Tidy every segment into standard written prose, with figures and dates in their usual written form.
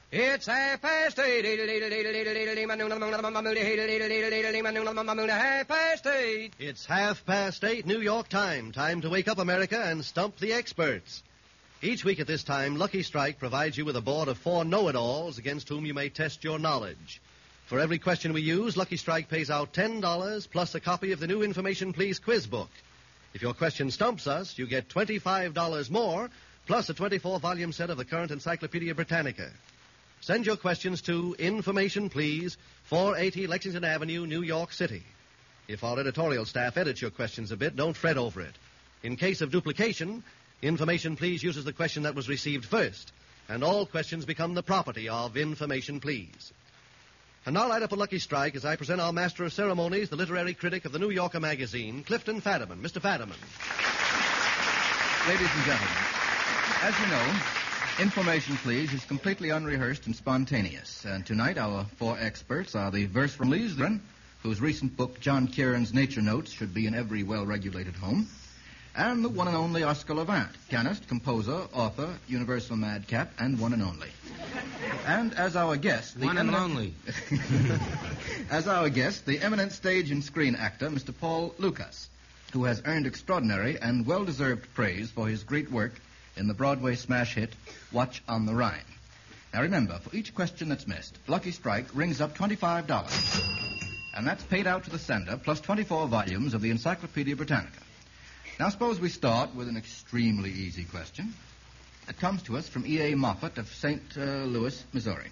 It's 8:30. 8:30. It's 8:30 New York time. Time to wake up, America, and stump the experts. Each week at this time, Lucky Strike provides you with a board of 4 know-it-alls against whom you may test your knowledge. For every question we use, Lucky Strike pays out $10 plus a copy of the new Information Please quiz book. If your question stumps us, you get $25 more plus a 24-volume set of the current Encyclopedia Britannica. Send your questions to Information Please, 480 Lexington Avenue, New York City. If our editorial staff edits your questions a bit, don't fret over it. In case of duplication, Information Please uses the question that was received first, and all questions become the property of Information Please. And now light up a Lucky Strike as I present our master of ceremonies, the literary critic of the New Yorker magazine, Clifton Fadiman. Mr. Fadiman. Ladies and gentlemen, as you know, Information Please is completely unrehearsed and spontaneous. And tonight our 4 experts are the verse from Leesgren, whose recent book, John Kieran's Nature Notes, should be in every well-regulated home, and the one and only Oscar Levant, pianist, composer, author, universal madcap, and one and only. And as our guest, the as our guest, the eminent stage and screen actor, Mr. Paul Lukas, who has earned extraordinary and well-deserved praise for his great work in the Broadway smash hit, Watch on the Rhine. Now remember, for each question that's missed, Lucky Strike rings up $25. And that's paid out to the sender, plus 24 volumes of the Encyclopedia Britannica. Now suppose we start with an extremely easy question. It comes to us from E.A. Moffat of St. Louis, Missouri.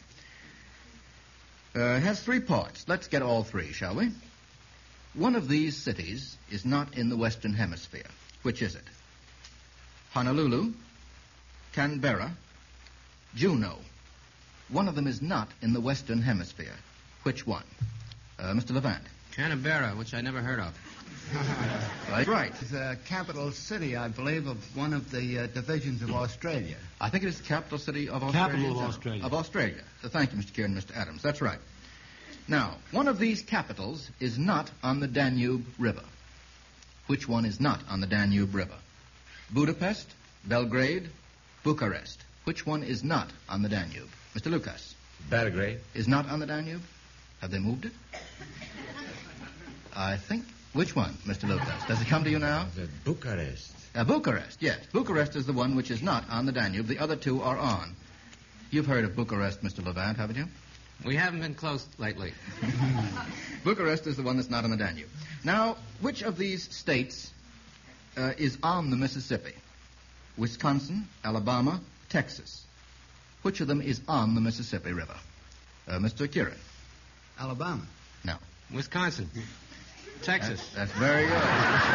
It has 3 parts. Let's get all 3, shall we? One of these cities is not in the Western Hemisphere. Which is it? Honolulu, Canberra, Juneau. One of them is not in the Western Hemisphere. Which one? Mr. Levant. Canberra, which I never heard of. Right. It's the capital city, I believe, of one of the divisions of Australia. I think it is the capital city of Australia. Capital of Australia. Of Australia. So thank you, Mr. Kieran and Mr. Adams. That's right. Now, one of these capitals is not on the Danube River. Which one is not on the Danube River? Budapest, Belgrade, Bucharest. Which one is not on the Danube? Mr. Lukas. Belgrade. Is not on the Danube? Have they moved it? I think. Which one, Mr. Lukas? Does it come to you now? Bucharest. Bucharest, yes. Bucharest is the one which is not on the Danube. The other 2 are on. You've heard of Bucharest, Mr. Levant, haven't you? We haven't been close lately. Bucharest is the one that's not on the Danube. Now, which of these states is on the Mississippi? Wisconsin, Alabama, Texas. Which of them is on the Mississippi River? Mr. Kieran. Alabama. No. Wisconsin. Texas. That's very good.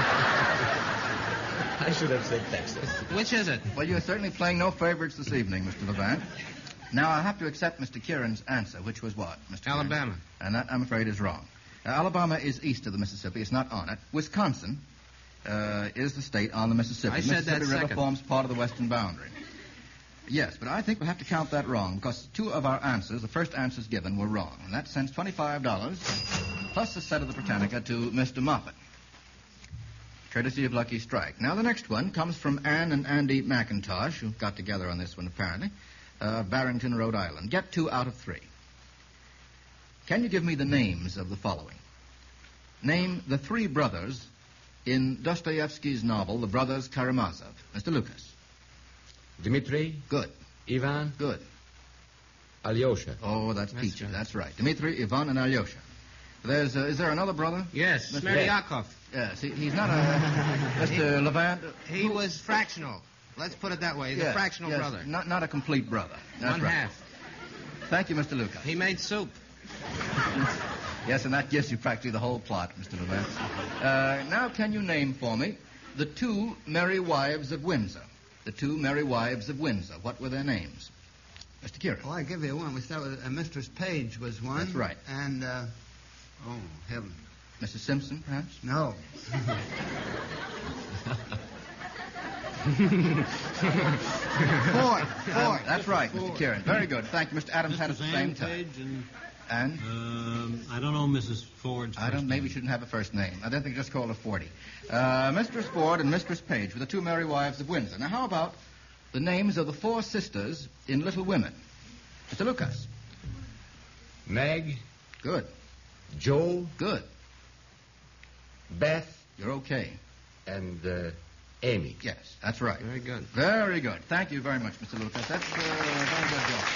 I should have said Texas. Which is it? Well, you're certainly playing no favorites this evening, Mr. Levant. Now, I have to accept Mr. Kieran's answer, which was what, Mr. Kieran? Alabama. And that, I'm afraid, is wrong. Alabama is east of the Mississippi. It's not on it. Wisconsin is the state on the Mississippi. I said that Mississippi River second. forms part of the western boundary. Yes, but I think we'll have to count that wrong because 2 of our answers, the first answers given, were wrong. And that sends $25 plus a set of the Britannica to Mr. Moffat, courtesy of Lucky Strike. Now, the next one comes from Ann and Andy McIntosh, who got together on this one, apparently, Barrington, Rhode Island. Get 2 out of 3. Can you give me the names of the following? Name the 3 brothers in Dostoevsky's novel, The Brothers Karamazov. Mr. Lukas. Dmitri. Good. Ivan. Good. Alyosha. Oh, that's peachy. That's right. Dmitri, Ivan, and Alyosha. Is there another brother? Yes, Mr. Smerdyakov. Yes, he's not a... Mr. Levant? He was fractional. Let's put it that way. He's a fractional brother. Not a complete brother. That's One right. half. Thank you, Mr. Lukas. He made soup. Yes, and that gives you practically the whole plot, Mr. Levant. Now, can you name for me the 2 merry wives of Windsor? The 2 merry wives of Windsor. What were their names? Mr. Kieran. Oh, I give you one. We start with Mistress Page was one. That's right. And, oh, heaven. Mrs. Simpson, perhaps? No. Ford. That's right, Mr. Kieran. Very good. Thank you. Mr. Adams had it at the same time. And? I don't know Mrs. Ford's first name. Maybe we shouldn't have a first name. I don't think just call her 40. Mistress Ford and Mistress Page were the 2 merry wives of Windsor. Now, how about the names of the 4 sisters in Little Women? Mr. Lucas. Meg, Good. Joe, Good. Beth, You're okay. and Amy. Yes, that's right. Very good. Very good. Thank you very much, Mr. Lucas. That's a very good job.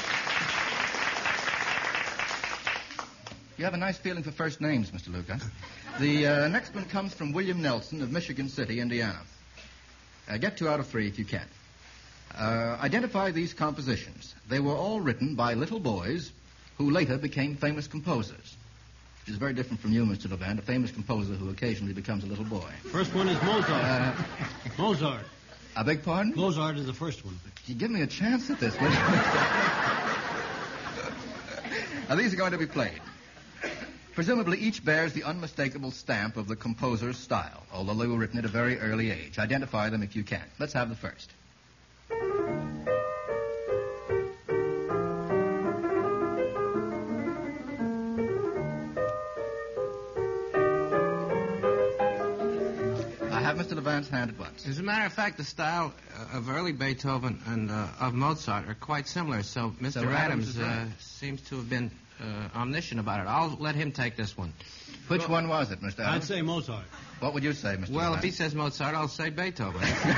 You have a nice feeling for first names, Mr. Lucas. The next one comes from William Nelson of Michigan City, Indiana. Get 2 out of 3 if you can. Identify these compositions. They were all written by little boys who later became famous composers. Which is very different from you, Mr. Levant, a famous composer who occasionally becomes a little boy. First one is Mozart. Mozart. I beg pardon? Mozart is the first one. You give me a chance at this, will you? Now, these are going to be played. Presumably, each bears the unmistakable stamp of the composer's style, although they were written at a very early age. Identify them if you can. Let's have the first. I have Mr. Levant's hand at once. As a matter of fact, the style of early Beethoven and of Mozart are quite similar, so Mr. So Adams Adams is right. seems to have been omniscient about it. I'll let him take this one. Which one was it, Mr. I'd Adams? say Mozart. What would you say, Mr. Well, if Levant? he says Mozart, I'll say Beethoven.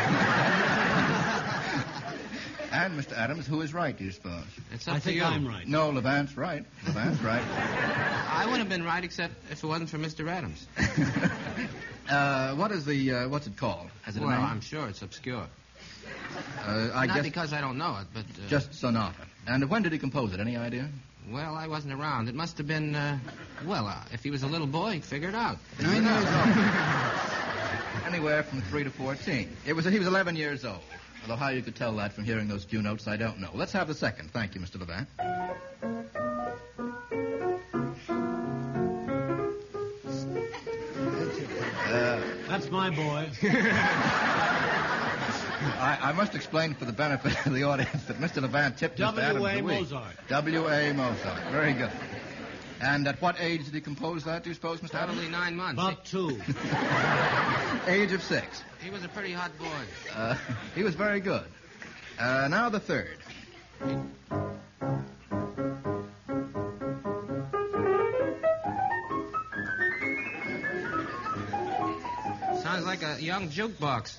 And, Mr. Adams, who is right, do you suppose? It's up I to think you. I'm right. No, Levant's right. Levant's right. I wouldn't have been right except if it wasn't for Mr. Adams. What is the, what's it called? Has it Well, a name? I'm sure it's obscure. I Not guess because I don't know it, but... just sonata. And when did he compose it? Any idea? Well, I wasn't around. It must have been, if he was a little boy, he'd figure it out. 9 years old. Anywhere from 3 to 14. He was 11 years old. Although how you could tell that from hearing those few notes, I don't know. Let's have the second. Thank you, Mr. Levant. That's my boy. I must explain for the benefit of the audience that Mr. Levant tipped Mr. Adams W.A. a week. Mozart. W.A. Mozart. Very good. And at what age did he compose that, do you suppose, Mr. Adams? Probably 9 months. About 2. Age of 6. He was a pretty hot boy. He was very good. Now the third. Sounds like a young jukebox.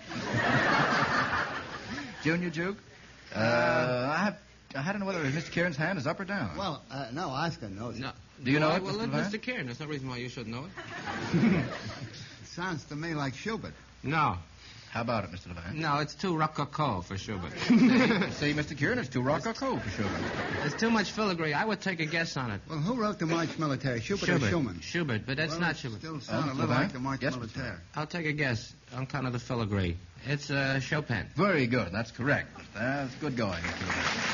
Junior Juke? I don't know whether Mr. Kieran's hand is up or down. Well, no, Oscar knows. No. Do you know it, Well, Mr. let Levant? Mr. Kieran. There's no reason why you shouldn't know it. Sounds to me like Schubert. No. How about it, Mr. Levant? No, it's too rococo for Schubert. See, Mr. Kieran, it's too rococo for Schubert. There's too much filigree. I would take a guess on it. Well, who wrote the March Militaire, Schubert or Schumann? Schubert, but that's Well, not it Schubert. still sound a Mr. little Levant? like the March Yes, Mr. Militaire. I'll take a guess on account of the filigree. It's Chopin. Very good. That's correct. That's good going, Mr.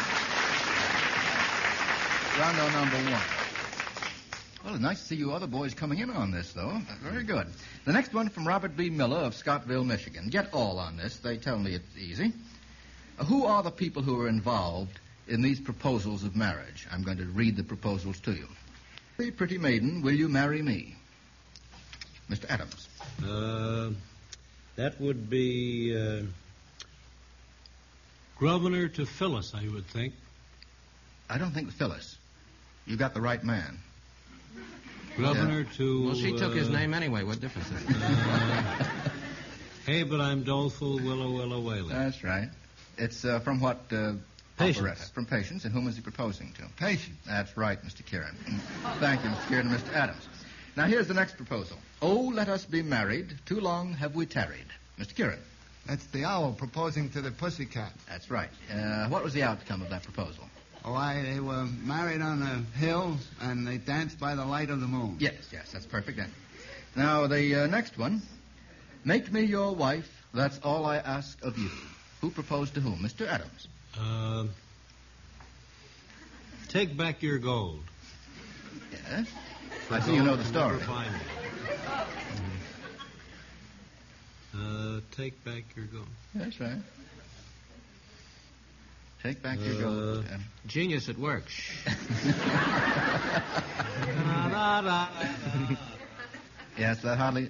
Levant. Rondo number 1. Well, it's nice to see you other boys coming in on this, though. Very good. The next one from Robert B. Miller of Scottville, Michigan. Get all on this. They tell me it's easy. Who are the people who are involved in these proposals of marriage? I'm going to read the proposals to you. Pretty maiden, will you marry me? Mr. Adams. That would be Grosvenor to Phyllis, I would think. I don't think Phyllis. You got the right man. Grosvenor to... Well, she took his name anyway. What difference is it? Hey, but I'm doleful, Willow, Willow, Wailey. That's right. It's from what Patience. operetta? From Patience. And whom is he proposing to? Patience. That's right, Mr. Kieran. Thank you, Mr. Kieran and Mr. Adams. Now, here's the next proposal. Oh, let us be married. Too long have we tarried. Mr. Kieran. That's the owl proposing to the pussycat. That's right. What was the outcome of that proposal? Oh, they were married on the hills, and they danced by the light of the moon. Yes, that's perfect. Now, the next one. Make me your wife. That's all I ask of you. Who proposed to whom? Mr. Adams. Take back your gold. Yes. I see you know the story. Never find it. Take back your gold. That's right. Take back your gold. Genius at work. Yes, that hardly...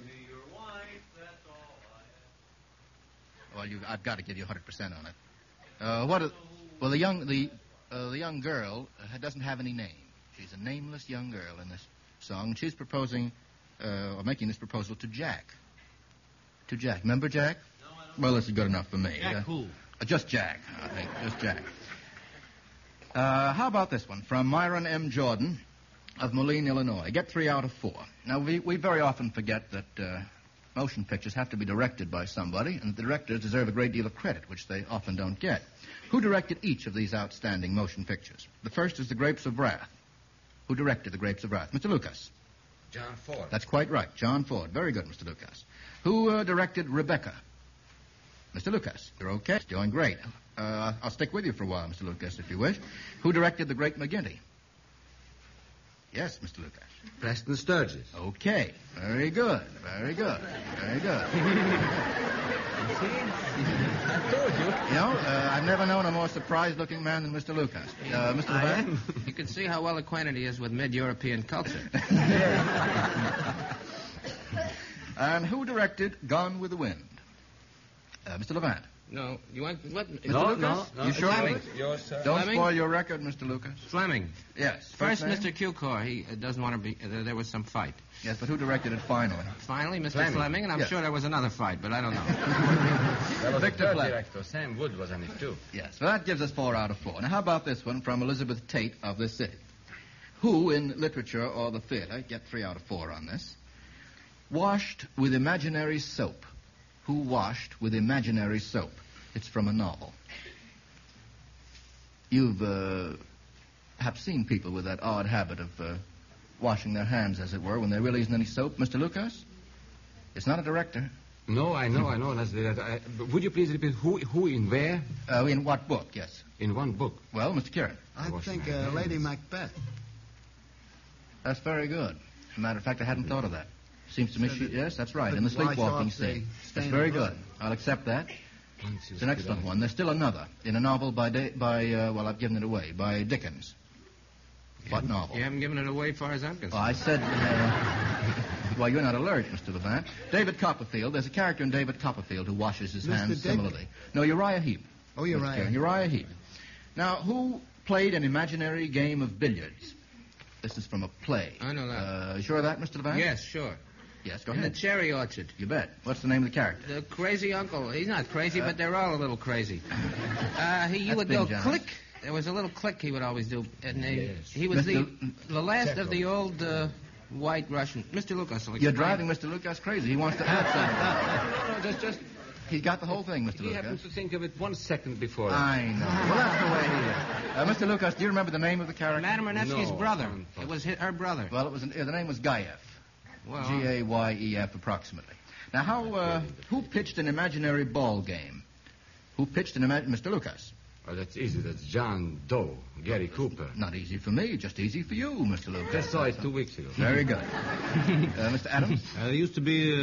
Well, I've got to give you 100% on it. Well, the the young girl doesn't have any name. She's a nameless young girl in this song. She's proposing, or making this proposal to Jack. To Jack. Remember Jack? No, I don't. Well, this is good enough for me. Jack who? Just Jack, I think. Just Jack. How about this one? From Myron M. Jordan of Moline, Illinois. Get 3 out of 4. Now, we very often forget that motion pictures have to be directed by somebody, and the directors deserve a great deal of credit, which they often don't get. Who directed each of these outstanding motion pictures? The first is The Grapes of Wrath. Who directed The Grapes of Wrath? Mr. Lucas. John Ford. That's quite right. John Ford. Very good, Mr. Lucas. Who directed Rebecca? Mr. Lucas. You're okay. Doing great. I'll stick with you for a while, Mr. Lucas, if you wish. Who directed The Great McGinty? Yes, Mr. Lucas. Preston Sturgis. Okay. Very good. Very good. Very good. I told you. You know, I've never known a more surprised-looking man than Mr. Lucas. Mr. Levant? You can see how well acquainted he is with mid-European culture. And who directed Gone with the Wind? Mr. Levant. No, you want what? Mr. Lucas? No. You sure? Fleming. Yours, sir. Don't Fleming? spoil your record, Mr. Lucas. Fleming. Yes. First, name? Mr. Cukor. He doesn't want to be. There was some fight. Yes, but who directed it finally? Finally, Mr. Fleming. Fleming, and I'm Yes. sure there was another fight, but I don't know. There was Victor a third Fleming. director. Sam Wood was on it, too. Yes, well, that gives us 4 out of 4. Now, how about this one from Elizabeth Tate of this city? Who, in literature or the theater, get 3 out of 4 on this, washed with imaginary soap? Who washed with imaginary soap? It's from a novel. You've perhaps seen people with that odd habit of washing their hands, as it were, when there really isn't any soap. Mr. Lucas? It's not a director. No, I know. But would you please repeat who in where? In what book, yes. In one book. Well, Mr. Kieran. I Wash think my hands. Lady Macbeth. That's very good. As a matter of fact, I hadn't thought of that. Seems to me So she... that- Yes, that's right. In the Wash sleepwalking off the scene. That's stain very of blood. good. I'll accept that. Once you It's an spit excellent out. one. There's still another in a novel by well, I've given it away, by Dickens. What novel? You haven't given it away, far as I'm concerned. Well, I said, well, you're not alert, Mr. Levant. David Copperfield. There's a character in David Copperfield who washes his Mr. hands Dick? similarly. No, Uriah Heep. Oh, Mr. Uriah. Kieran, Uriah Heep. Now, who played an imaginary game of billiards? This is from a play. I know that. You sure of that, Mr. Levant? Yes, sure. Yes, go In the ahead. cherry orchard. You bet. What's the name of the character? The crazy uncle. He's not crazy, but they're all a little crazy. You would being go generous. click. There was a little click he would always do. And Yes. he was Mr. the last of the old white Russian. Mr. Lucas. will You're explain. driving Mr. Lucas crazy. He wants to add something. No, just He's got the whole thing, Mr. he happened Lucas. to think of it 1 second before. I know. Well, that's the way he is. Mr. Lucas, do you remember the name of the character? Madame Renetsky's No, brother. impossible. It was her brother. Well, the name was Gayev. Well, Gayef, approximately. Now, who pitched an imaginary ball game? Who pitched an Mr. Lucas? Oh, that's easy. That's John Doe, Gary Cooper. Not easy for me, just easy for you, Mr. Lucas. Just saw it 2 weeks ago. Very good. Mr. Adams? There used to be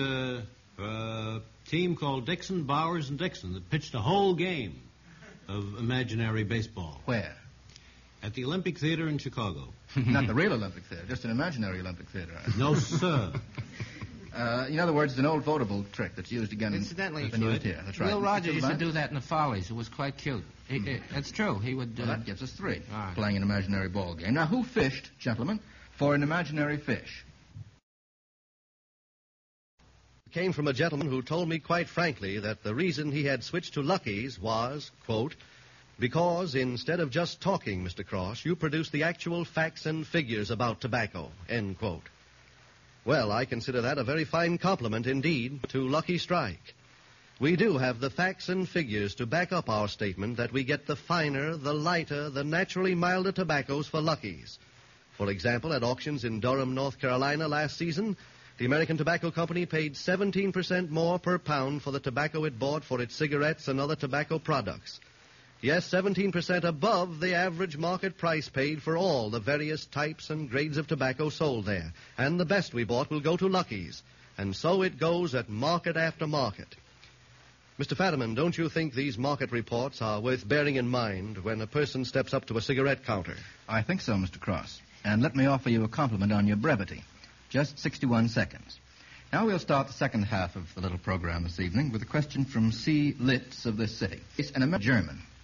a team called Dixon, Bowers, and Dixon that pitched a whole game of imaginary baseball Where? at the Olympic Theater in Chicago. Not the real Olympic Theater, just an imaginary Olympic Theater. No, sir. In other words, it's an old vaudeville trick that's used again. Incidentally, that's been used here. That's right. Will Rogers Mr. used to Levant? do that in the Follies. It was quite cute. It's true. He would. Well, that gives us 3. All right. Playing an imaginary ball game. Now, who fished, gentlemen, for an imaginary fish? It came from a gentleman who told me quite frankly that the reason he had switched to Lucky's was, quote, because instead of just talking, Mr. Cross, you produce the actual facts and figures about tobacco, end quote. Well, I consider that a very fine compliment indeed to Lucky Strike. We do have the facts and figures to back up our statement that we get the finer, the lighter, the naturally milder tobaccos for Lucky's. For example, at auctions in Durham, North Carolina last season, the American Tobacco Company paid 17% more per pound for the tobacco it bought for its cigarettes and other tobacco products. Yes, 17% above the average market price paid for all the various types and grades of tobacco sold there. And the best we bought will go to Lucky's. And so it goes at market after market. Mr. Fadiman, don't you think these market reports are worth bearing in mind when a person steps up to a cigarette counter? I think so, Mr. Cross. And let me offer you a compliment on your brevity. Just 61 seconds. Now we'll start the second half of the little program this evening with a question from C. Litz of this city. He's an German.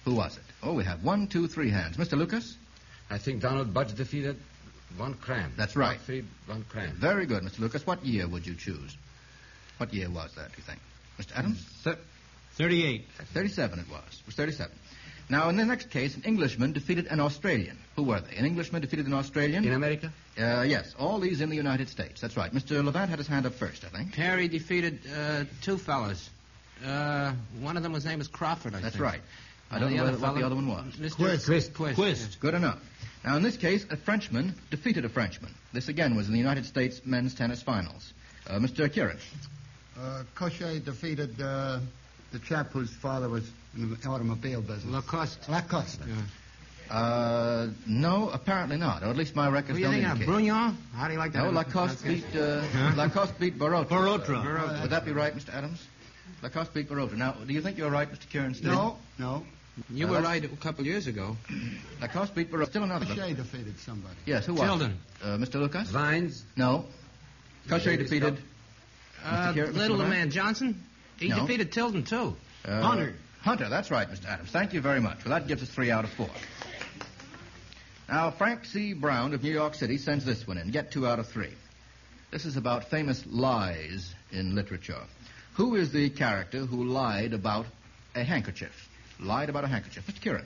Who was it? Oh, we have 1, 2, 3 hands. Mr. Lucas? I think Donald Budge defeated Von Cram. That's right. Gottfried Von Cram. Very good, Mr. Lucas. What year would you choose? What year was that, do you think? Mr. Adams? 38. 37 it was. It was 37. Now, in the next case, an Englishman defeated an Australian. Who were they? An Englishman defeated an Australian? In America? Yes, all these in the United States. That's right. Mr. Levant had his hand up first, I think. Perry defeated two fellas. One of them was named as Crawford, I think. That's right. I don't know what the other one was. Mr. Quist. Good enough. Now, in this case, a Frenchman defeated a Frenchman. This, again, was in the United States men's tennis finals. Mr. Kieran. Cochet defeated the chap whose father was in the automobile business. Lacoste. Lacoste. Yeah. No, apparently not. Or at least my records What do you don't think of indicate. Brugnon? How do you like that? No, Lacoste beat Barotra. Barotra. Would that be right, Mr. Adams? Lacoste beat Barotra. Now, do you think you're right, Mr. Kieran? Still? No. You were right a couple years ago. Lacoste beat Barotra. Still another. Cochet defeated somebody. Yes, who was Tilden. it? Mr. Lucas? Vines? No. Cochet defeated... Mr. Little Levant? man Johnson. He No. defeated Tilden, too. Hunter. Hunter, that's right, Mr. Adams. Thank you very much. Well, that gives us 3 out of 4. Now, Frank C. Brown of New York City sends this one in. Get 2 out of 3. This is about famous lies in literature. Who is the character who lied about a handkerchief? Lied about a handkerchief. Mr. Kieran.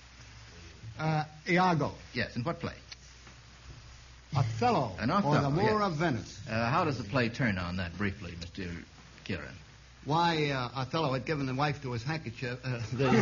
Iago. Yes, in what play? Othello. An Othello, Or the Moor yes. of Venice. How does the play turn on that briefly, Mr. Kieran? Why Othello had given the wife to his handkerchief. Or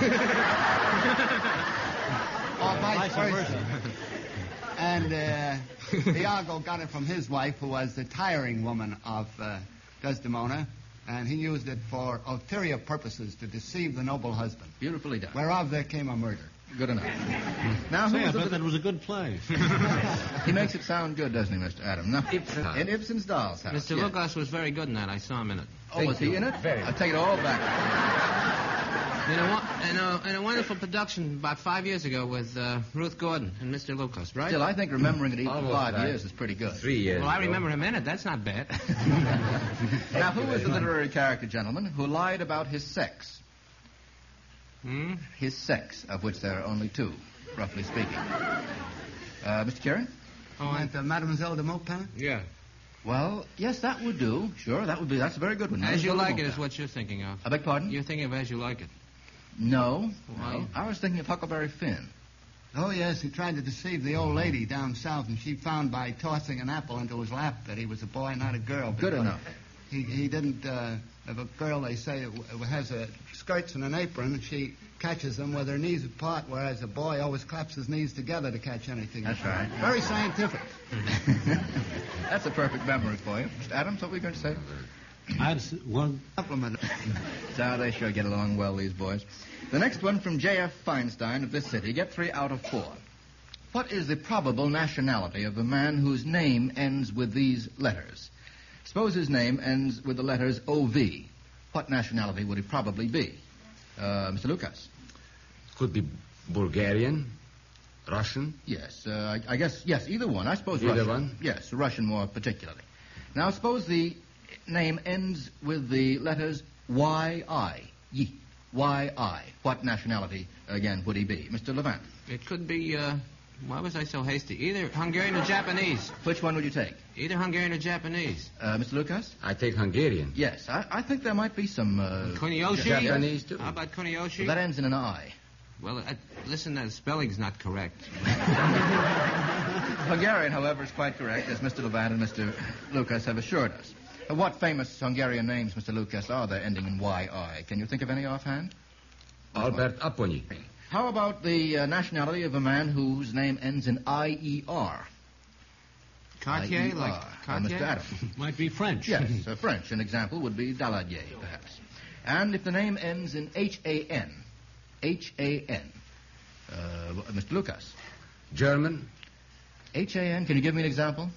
vice versa. And Iago got it from his wife, who was the tiring woman of Desdemona, and he used it for ulterior purposes to deceive the noble husband. Beautifully done. Whereof there came a murder. Good enough. Now, who Say, I is bet the... that was a good play. He makes it sound good, doesn't he, Mr. Adams? Now, in Ibsen's Doll's House. Mr. yes. Lucas was very good in that. I saw him in it. Oh, was he in it? Very. I'll take it all back. In a wonderful production about 5 years ago with Ruth Gordon and Mr. Lucas, right? Still, I think remembering it even Almost 5 right. years is pretty good. 3 years Well, I ago. remember him in it. That's not bad. Now, who is the literary character, gentlemen, who lied about his sex? His sex, of which there are only 2, roughly speaking. Mr. Kieran? And Mademoiselle de Maupin? Yeah. Well, yes, that would do. Sure, that's a very good one. As You Mademoiselle Like de It is Maupin. what you're thinking of. I beg pardon? You're thinking of As You Like It. No. Why? No. I was thinking of Huckleberry Finn. Oh, yes, he tried to deceive the old lady down south, and she found by tossing an apple into his lap that he was a boy, not a girl. Good because enough. He didn't, if a girl, they say, has skirts and an apron, she catches them with her knees apart, whereas a boy always claps his knees together to catch anything. That's right. Very scientific. That's a perfect memory for you. Mr. Adams, what were you going to say? I had one. Supplement. So they sure get along well, these boys. The next one from J.F. Feinstein of this city. Get 3 out of 4. What is the probable nationality of a man whose name ends with these letters? Suppose his name ends with the letters O.V. What nationality would he probably be? Mr. Lucas. Could be Bulgarian, Russian. Yes, I guess, yes, either one. I suppose Either Russian. one? Yes, Russian more particularly. Now, suppose the name ends with the letters Y-I. Yi. Y-I. What nationality, again, would he be? Mr. Levant. It could be, why was I so hasty? Either Hungarian or Japanese. Which one would you take? Either Hungarian or Japanese. Mr. Lucas? I take Hungarian. Yes, I think there might be some... Kuniyoshi? Japanese, too. How about Kuniyoshi? Well, that ends in an I. Well, listen, the spelling's not correct. Hungarian, however, is quite correct, as Mr. Levant and Mr. Lucas have assured us. What famous Hungarian names, Mr. Lucas, are there ending in Y-I? Can you think of any offhand? Albert Aponyi. How about the nationality of a man whose name ends in I-E-R? Cartier, I-E-R. like Cartier? Mr. Adams. Might be French. Yes, French. An example would be Daladier, perhaps. And if the name ends in H-A-N, H-A-N, Mr. Lucas. German, H-A-N, can you give me an example?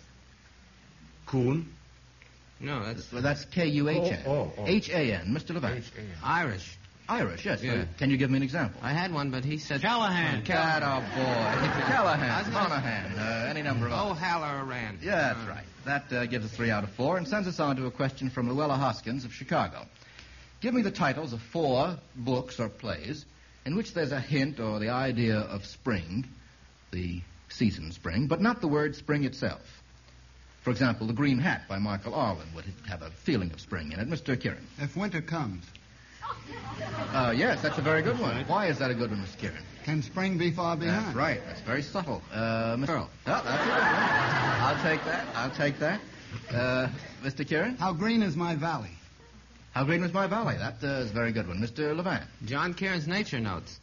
Kuhn, No, that's Well, that's K-U-H-N. Oh. H-A-N, Mr. Levant. Irish. Irish, yes. Yeah. Can you give me an example? I had one, but he said... Callahan. Cat, boy. Callahan, Monahan, any number of others. O'Halloran. Yeah, that's right. That gives us 3 out of 4 and sends us on to a question from Luella Hoskins of Chicago. Give me the titles of 4 books or plays in which there's a hint or the idea of spring, the season spring, but not the word spring itself. For example, The Green Hat by Michael Arlen would have a feeling of spring in it. Mr. Kieran. If winter comes, Yes, that's a very good one. Why is that a good one, Mr. Kieran? can spring be far behind? That's right. That's very subtle. Mr. Earl. Oh, that's a good one. I'll take that. Mr. Kieran? How green is my valley? How green was my valley? That is a very good one. Mr. Levant? John Kieran's nature notes.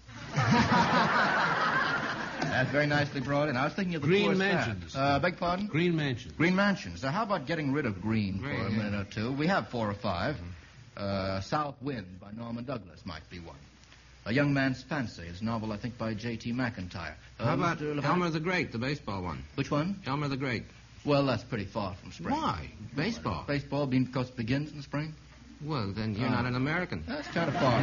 That's very nicely brought in. I was thinking of the Green poor Mansions. Beg pardon? Green Mansion. Green Mansions. Now, how about getting rid of green for a Green, minute or two? We have 4 or 5. South Wind by Norman Douglas might be one. A Young Man's Fancy is a novel, I think, by J.T. McIntyre. How about Mr. Levant? Elmer the Great, the baseball one? Which one? Elmer the Great. Well, that's pretty far from spring. Why? Baseball. Baseball being because it begins in the spring? Well, then you're not an American. That's kind of far.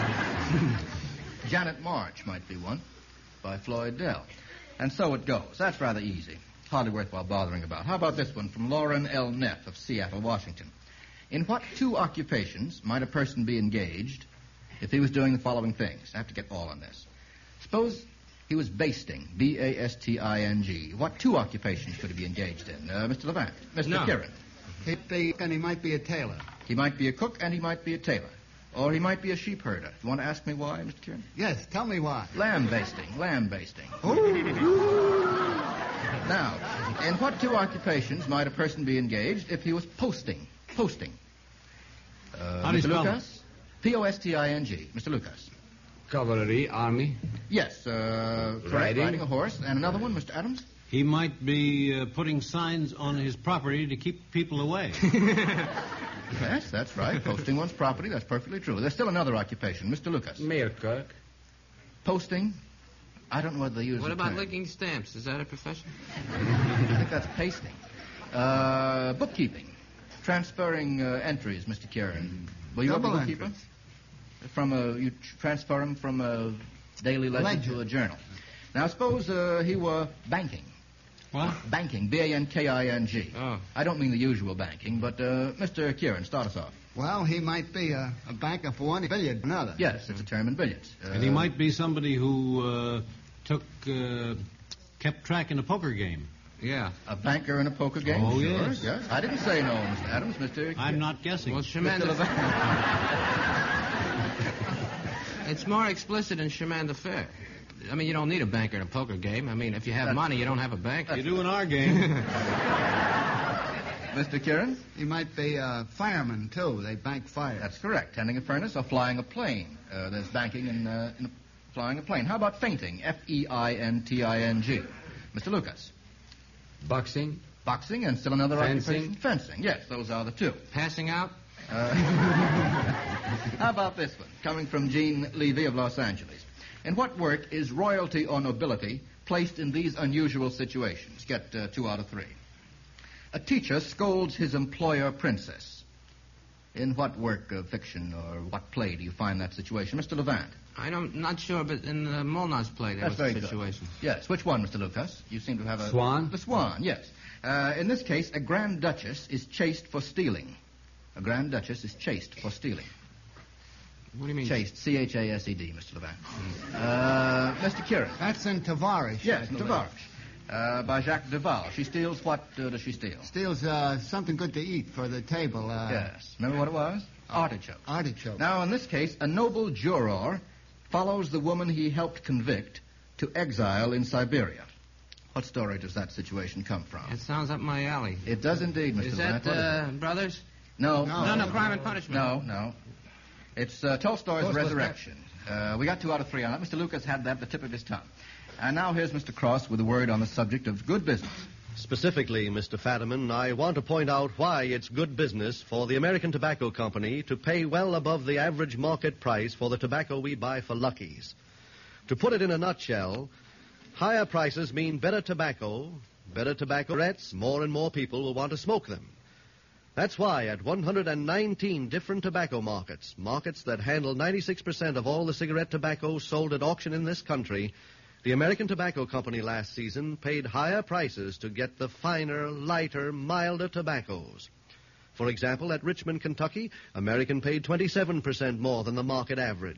Janet March might be one, by Floyd Dell. And so it goes. That's rather easy. Hardly worthwhile bothering about. How about this one from Lauren L. Neff of Seattle, Washington? In what 2 occupations might a person be engaged if he was doing the following things? I have to get all on this. Suppose he was basting, B-A-S-T-I-N-G. What 2 occupations could he be engaged in? Mr. Levant. Mr. Kieran. And he might be a tailor. He might be a cook and he might be a tailor. Or he might be a sheep herder. You want to ask me why, Mr. Kieran? Yes, tell me why. Lamb basting. Now, in what 2 occupations might a person be engaged if he was posting? How do you Mr. spell it? Lucas? P-O-S-T-I-N-G. Mr. Lucas. Cavalry, army. Yes, correct, riding a horse. And another one, Mr. Adams? He might be putting signs on his property to keep people away. Yes, that's right. Posting one's property, that's perfectly true. There's still another occupation. Mr. Lucas. Mail clerk. Posting. I don't know whether they use What the about term. licking stamps? Is that a profession? I think that's pasting. Bookkeeping. Transferring entries, Mr. Kieran. Were you Double a bookkeeper? entries. You transfer them from a daily ledger to a journal. Now, suppose he were banking. What? Banking, B-A-N-K-I-N-G. Oh. I don't mean the usual banking, but Mr. Kieran, start us off. Well, he might be a banker for one, a billiard for another. Yes, it's a term in billiards. And he might be somebody who kept track in a poker game. Yeah. A banker in a poker game? Oh, sure. yes. I didn't say no, Mr. Adams. Mr. I'm not guessing. Well, Chemin de Fer. It's more explicit in Chemin de Fer. I mean, you don't need a banker in a poker game. I mean, if you have money, you don't have a banker. You do in our game. Mr. Kieran? He might be a fireman, too. They bank fire. That's correct. Tending a furnace or flying a plane. There's banking in flying a plane. How about fainting? F-E-I-N-T-I-N-G. Mr. Lucas? Boxing. Boxing and still another Fencing. occupation? Fencing. Yes, those are the 2. Passing out? How about this one? Coming from Jean Levy of Los Angeles. In what work is royalty or nobility placed in these unusual situations? Get 2 out of 3. A teacher scolds his employer princess. In what work of fiction or what play do you find that situation? Mr. Levant? I'm not sure, but in the Molnar's play, there That's was a very situation. good. Yes, which one, Mr. Lucas? You seem to have a... Swan? The Swan, yes. In this case, a Grand Duchess is chased for stealing. A Grand Duchess is chased for stealing. What do you mean? Chased, C-H-A-S-E-D, Mr. Levant. Mr. Kieran? That's in Tavares. Yes, Mr. Tavares. By Jacques Duval. She steals what does she steal? Steals something good to eat for the table. Yes. Remember what it was? Artichoke. Artichoke. Now, in this case, a noble juror follows the woman he helped convict to exile in Siberia. What story does that situation come from? It sounds up my alley. It does indeed, Mr. Is Levant. that What is Brothers? it? No. No, Crime and Punishment. No. It's Tolstoy's Resurrection. We got 2 out of 3 on that. Mr. Lucas had that at the tip of his tongue. And now here's Mr. Cross with a word on the subject of good business. Specifically, Mr. Fadiman, I want to point out why it's good business for the American Tobacco Company to pay well above the average market price for the tobacco we buy for Lucky's. To put it in a nutshell, higher prices mean better tobacco. Better tobacco cigarettes, more and more people will want to smoke them. That's why at 119 different tobacco markets that handle 96% of all the cigarette tobacco sold at auction in this country, the American Tobacco Company last season paid higher prices to get the finer, lighter, milder tobaccos. For example, at Richmond, Kentucky, American paid 27% more than the market average.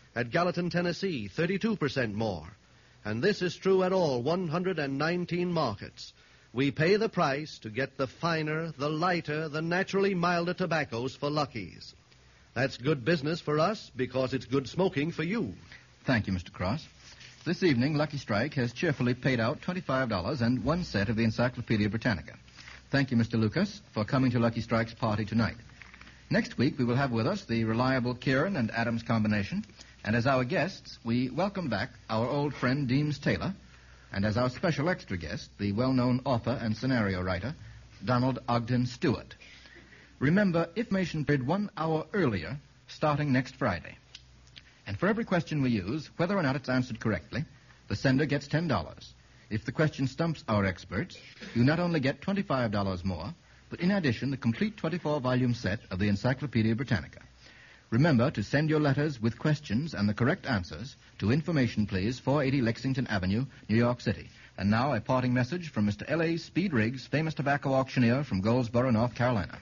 At Gallatin, Tennessee, 32% more. And this is true at all 119 markets. We pay the price to get the finer, the lighter, the naturally milder tobaccos for Lucky's. That's good business for us because it's good smoking for you. Thank you, Mr. Cross. This evening, Lucky Strike has cheerfully paid out $25 and 1 set of the Encyclopedia Britannica. Thank you, Mr. Lucas, for coming to Lucky Strike's party tonight. Next week, we will have with us the reliable Kieran and Adams combination, and as our guests, we welcome back our old friend Deems Taylor, and as our special extra guest, the well-known author and scenario writer, Donald Ogden Stewart. Remember, information period 1 hour earlier, starting next Friday. And for every question we use, whether or not it's answered correctly, the sender gets $10. If the question stumps our experts, you not only get $25 more, but in addition, the complete 24-volume set of the Encyclopedia Britannica. Remember to send your letters with questions and the correct answers to Information, please, 480 Lexington Avenue, New York City. And now a parting message from Mr. L.A. Speed Riggs, famous tobacco auctioneer from Goldsboro, North Carolina.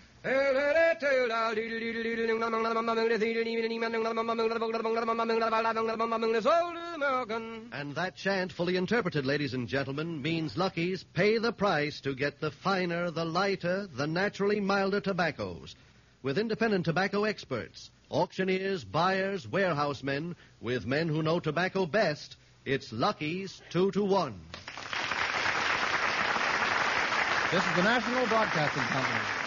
And that chant, fully interpreted, ladies and gentlemen, means Lucky's pay the price to get the finer, the lighter, the naturally milder tobaccos. With independent tobacco experts, auctioneers, buyers, warehousemen, with men who know tobacco best, it's Lucky's 2-to-1. This is the National Broadcasting Company.